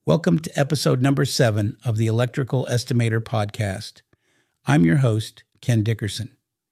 Welcome to episode number 7 of the Electrical Estimator podcast. I'm your host, Ken Dickerson.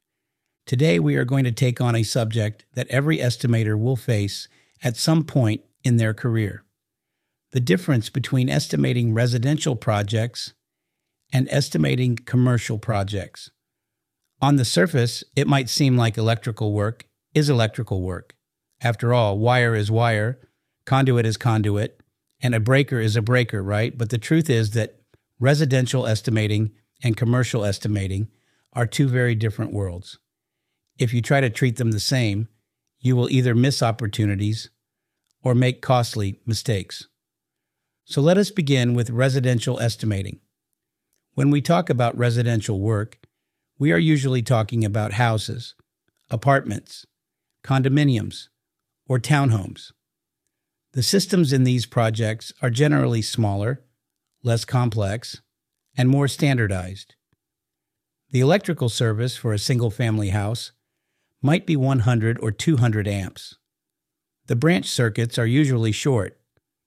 Today we are going to take on a subject that every estimator will face at some point in their career: the difference between estimating residential projects and estimating commercial projects. On the surface, it might seem like electrical work is electrical work. After all, wire is wire, conduit is conduit, and a breaker is a breaker, right? But the truth is that residential estimating and commercial estimating are two very different worlds. If you try to treat them the same, you will either miss opportunities or make costly mistakes. So let us begin with residential estimating. When we talk about residential work, we are usually talking about houses, apartments, condominiums, or townhomes. The systems in these projects are generally smaller, less complex, and more standardized. The electrical service for a single-family house might be 100 or 200 amps. The branch circuits are usually short.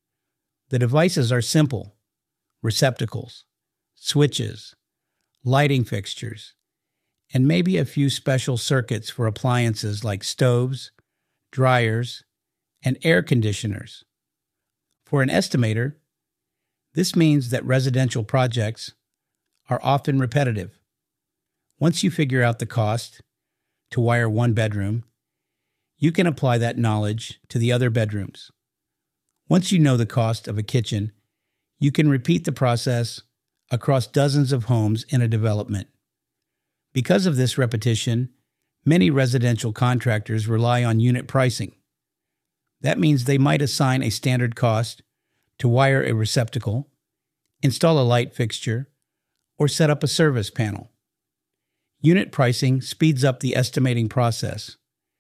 The devices are simple: receptacles, switches, lighting fixtures, and maybe a few special circuits for appliances like stoves, dryers, and air conditioners. For an estimator, this means that residential projects are often repetitive. Once you figure out the cost to wire one bedroom, you can apply that knowledge to the other bedrooms. Once you know the cost of a kitchen, you can repeat the process across dozens of homes in a development. Because of this repetition, many residential contractors rely on unit pricing. That means they might assign a standard cost to wire a receptacle, install a light fixture, or set up a service panel. Unit pricing speeds up the estimating process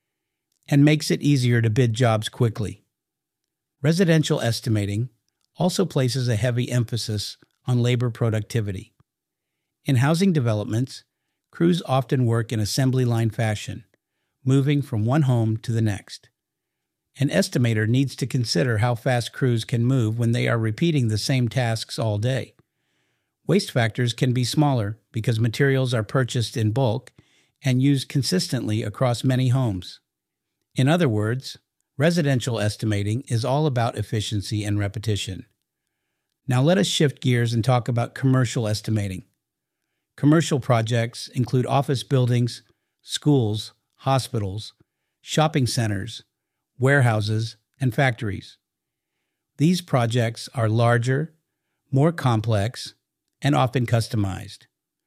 and makes it easier to bid jobs quickly. Residential estimating also places a heavy emphasis on labor productivity. In housing developments, crews often work in assembly line fashion, moving from one home to the next. An estimator needs to consider how fast crews can move when they are repeating the same tasks all day. Waste factors can be smaller because materials are purchased in bulk and used consistently across many homes. In other words, residential estimating is all about efficiency and repetition. Now let us shift gears and talk about commercial estimating. Commercial projects include office buildings, schools, hospitals, shopping centers, warehouses, and factories. These projects are larger, more complex, and often customized.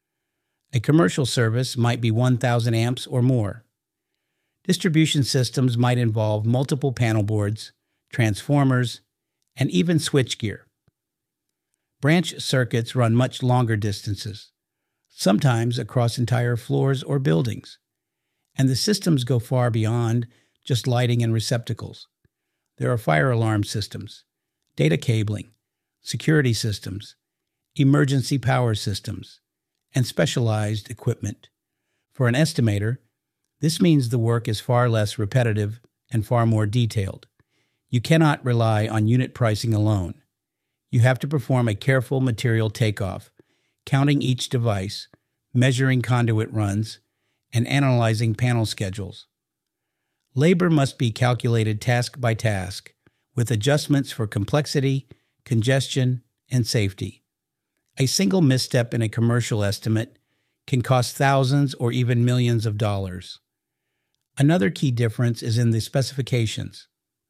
A commercial service might be 1,000 amps or more. Distribution systems might involve multiple panel boards, transformers, and even switchgear. Branch circuits run much longer distances, sometimes across entire floors or buildings, and the systems go far beyond just lighting and receptacles. There are fire alarm systems, data cabling, security systems, emergency power systems, and specialized equipment. For an estimator, this means the work is far less repetitive and far more detailed. You cannot rely on unit pricing alone. You have to perform a careful material takeoff, counting each device, measuring conduit runs, and analyzing panel schedules. Labor must be calculated task by task, with adjustments for complexity, congestion, and safety. A single misstep in a commercial estimate can cost thousands or even millions of dollars. Another key difference is in the specifications.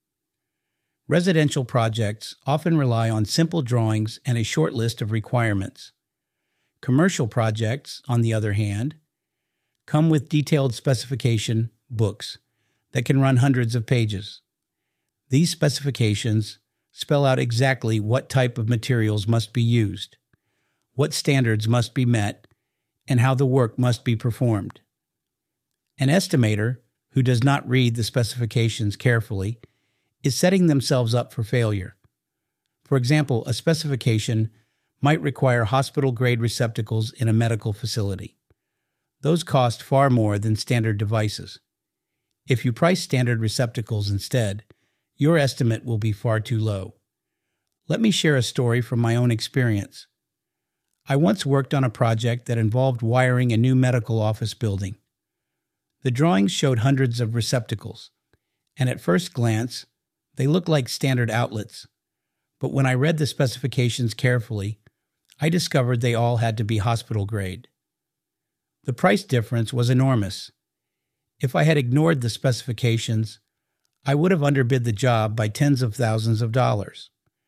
Residential projects often rely on simple drawings and a short list of requirements. Commercial projects, on the other hand, come with detailed specification books that can run hundreds of pages. These specifications spell out exactly what type of materials must be used, what standards must be met, and how the work must be performed. An estimator who does not read the specifications carefully is setting themselves up for failure. For example, a specification might require hospital-grade receptacles in a medical facility. Those cost far more than standard devices. If you price standard receptacles instead, your estimate will be far too low. Let me share a story from my own experience. I once worked on a project that involved wiring a new medical office building. The drawings showed hundreds of receptacles, and at first glance, they looked like standard outlets. But when I read the specifications carefully, I discovered they all had to be hospital grade. The price difference was enormous. If I had ignored the specifications, I would have underbid the job by tens of thousands of dollars.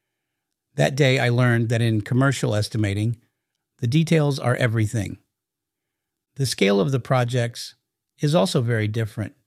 That day I learned that in commercial estimating, the details are everything. The scale of the projects is also very different.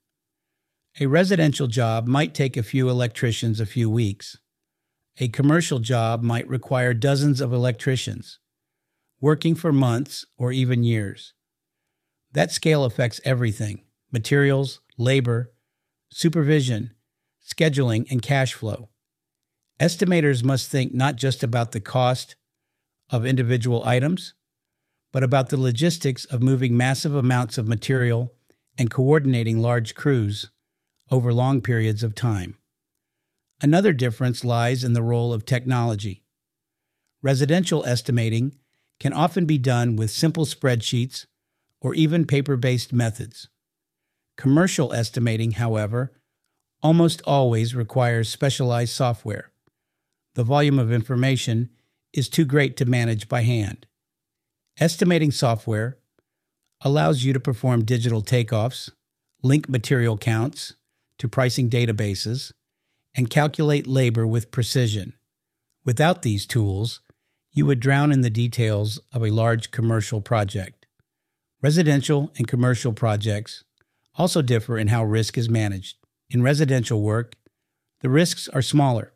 A residential job might take a few electricians a few weeks. A commercial job might require dozens of electricians, working for months or even years. That scale affects everything: materials, labor, supervision, scheduling, and cash flow. Estimators must think not just about the cost of individual items, but about the logistics of moving massive amounts of material and coordinating large crews over long periods of time. Another difference lies in the role of technology. Residential estimating can often be done with simple spreadsheets or even paper-based methods. Commercial estimating, however, almost always requires specialized software. The volume of information is too great to manage by hand. Estimating software allows you to perform digital takeoffs, link material counts to pricing databases, and calculate labor with precision. Without these tools, you would drown in the details of a large commercial project. Residential and commercial projects also differ in how risk is managed. In residential work, the risks are smaller.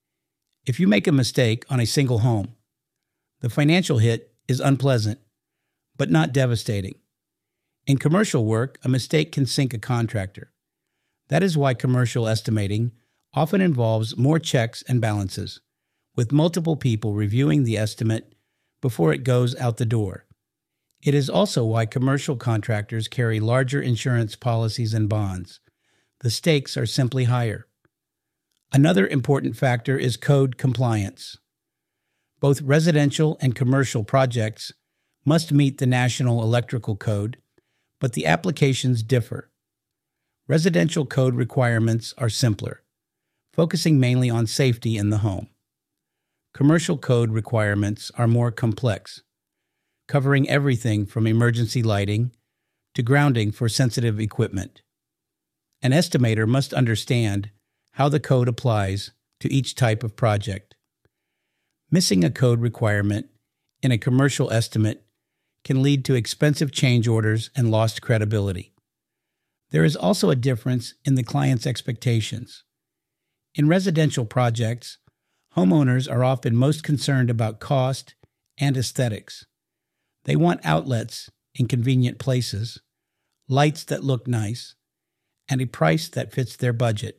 If you make a mistake on a single home, the financial hit is unpleasant, but not devastating. In commercial work, a mistake can sink a contractor. That is why commercial estimating often involves more checks and balances, with multiple people reviewing the estimate before it goes out the door. It is also why commercial contractors carry larger insurance policies and bonds. The stakes are simply higher. Another important factor is code compliance. Both residential and commercial projects must meet the National Electrical Code, but the applications differ. Residential code requirements are simpler, focusing mainly on safety in the home. Commercial code requirements are more complex, covering everything from emergency lighting to grounding for sensitive equipment. An estimator must understand how the code applies to each type of project. Missing a code requirement in a commercial estimate can lead to expensive change orders and lost credibility. There is also a difference in the client's expectations. In residential projects, homeowners are often most concerned about cost and aesthetics. They want outlets in convenient places, lights that look nice, and a price that fits their budget.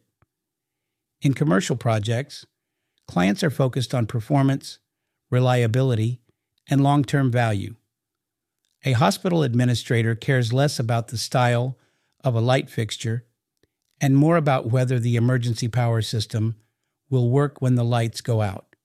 In commercial projects, clients are focused on performance, reliability, and long-term value. A hospital administrator cares less about the style of a light fixture and more about whether the emergency power system will work when the lights go out.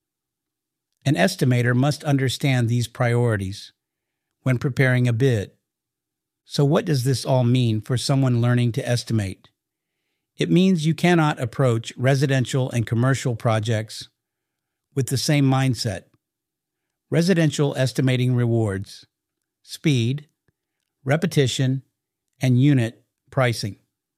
An estimator must understand these priorities when preparing a bid. So what does this all mean for someone learning to estimate? It means you cannot approach residential and commercial projects with the same mindset. Residential estimating rewards speed, repetition, and unit pricing.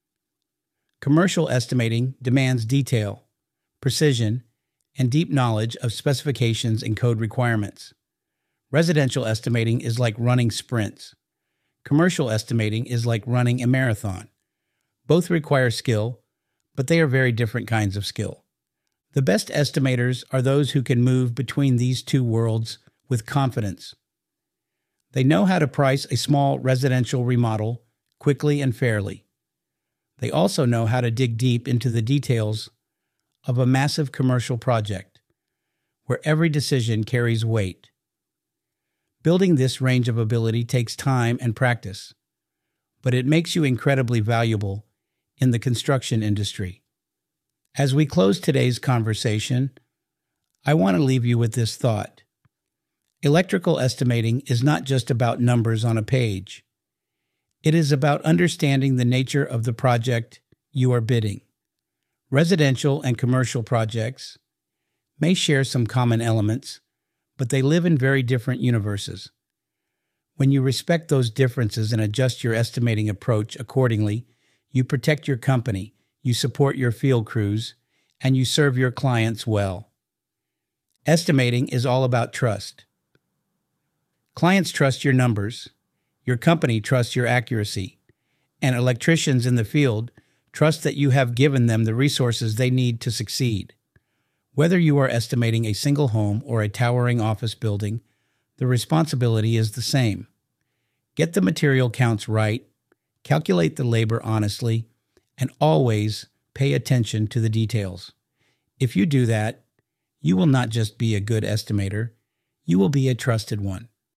Commercial estimating demands detail, precision, and deep knowledge of specifications and code requirements. Residential estimating is like running sprints. Commercial estimating is like running a marathon. Both require skill, but they are very different kinds of skill. The best estimators are those who can move between these two worlds with confidence. They know how to price a small residential remodel quickly and fairly. They also know how to dig deep into the details of a massive commercial project, where every decision carries weight. Building this range of ability takes time and practice, but it makes you incredibly valuable in the construction industry. As we close today's conversation, I want to leave you with this thought. Electrical estimating is not just about numbers on a page. It is about understanding the nature of the project you are bidding. Residential and commercial projects may share some common elements, but they live in very different universes. When you respect those differences and adjust your estimating approach accordingly, you protect your company, you support your field crews, and you serve your clients well. Estimating is all about trust. Clients trust your numbers, your company trusts your accuracy, and electricians in the field trust that you have given them the resources they need to succeed. Whether you are estimating a single home or a towering office building, the responsibility is the same. Get the material counts right, calculate the labor honestly, and always pay attention to the details. If you do that, you will not just be a good estimator, you will be a trusted one.